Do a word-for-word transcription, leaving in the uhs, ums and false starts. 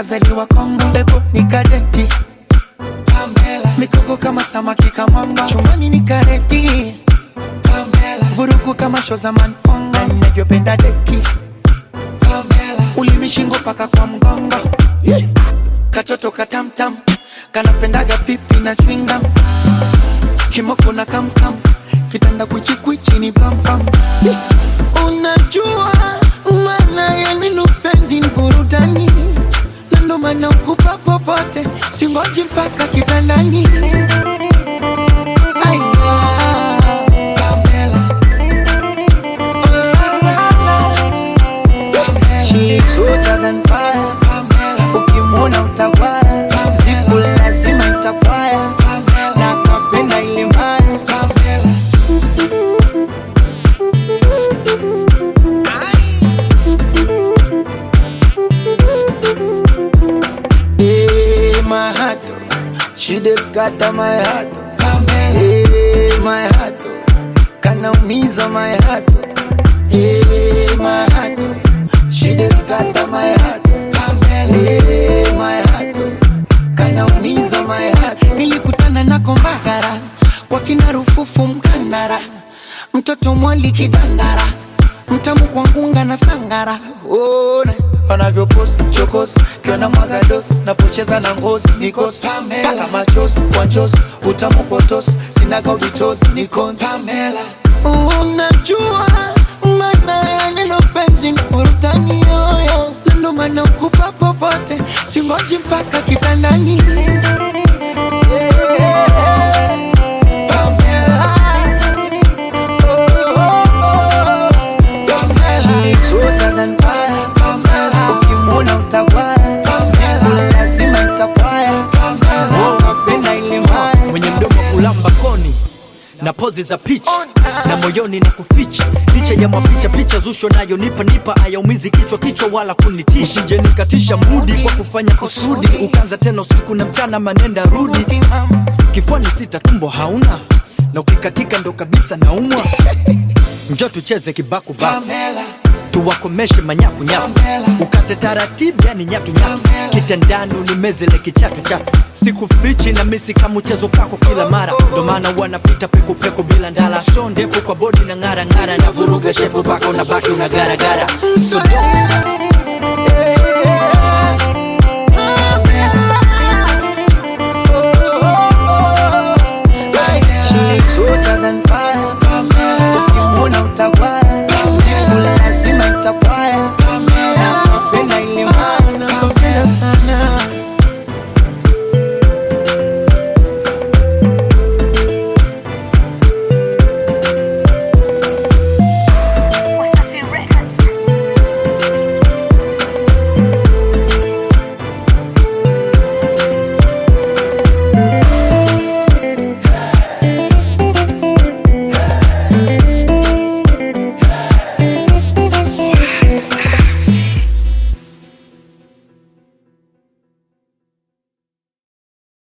kazaliwa Kongo, bebo nikadenti Pamela, mikoko kama samaki kamanga, chumani nikareti Pamela, vurugu kama show za manfonga, ninavyopenda deki Pamela, ulimishingo paka kwa mgongo, yeah. Katoto katamtam, kanapendaga pipi na chewing gum, kimoko na kamkam, kitanda kuchi kuchi ni pam pam, yeah. Unajua maana ya neno penzi ni burudani, na ndo maana ukupa popote, singoji mpaka kitandani. She's hotter than fire, ukimwona utawaya, siku lazima itapaya, na kapenda ile mbaya. Hey, my heart, she just got my heart. Hey, my heart, kanaumiza my heart. Hey, my heart, she just got my heart. Hey, my heart, kanaumiza my heart. Nilikutana na Kombagara, kwa kina Rufufu Mkandara, mtoto mwali kidandara, mtamu kwa ngunga na sangara. Oh, anavyo post chokos, kiona mwagados, napocheza na ngozi nikos Paka machos, kwanchos, utamu kotos, sinaga ubitos, nikons Pamela. Unajua maana ya neno penzi ni burudani yoyo, na ndo maana ukupa popote, singoji mpaka kitandani. Yeah. Pamela, oh, oh, oh. Pamela, she's hotter than fire. Pamela, ukimwona utawaya, siku lazima itapaya, Pamela, kapenda ile mbaya. Mwenye mdomo kulamba koni na pozi za pitch, na moyoni na kuficha, licha ya mapicha picha zusho nayo nipa nipa, hayaumizi kichwa kichwa wala kunitisha. Usije nikatisha mudi kwa kufanya kusudi, ukanza tena usiku na mchana manenda rudi. Kifuani sita tumbo hauna, na ukikatika ndo kabisa naumwa. Njoo tucheze kibaku baku, tuwakomeshe manyaku nyaku, ukate taratibu yani nyatu nyatu, kitandani unimezele kichatu chatu. Sikufichi na misi kama mchezo kako kila mara, ndo maana wanapita peku peku bila ndala. Show ndefu kwa body na ngara ngara, na vuruga shepu baka unabaki unagara gara. So don't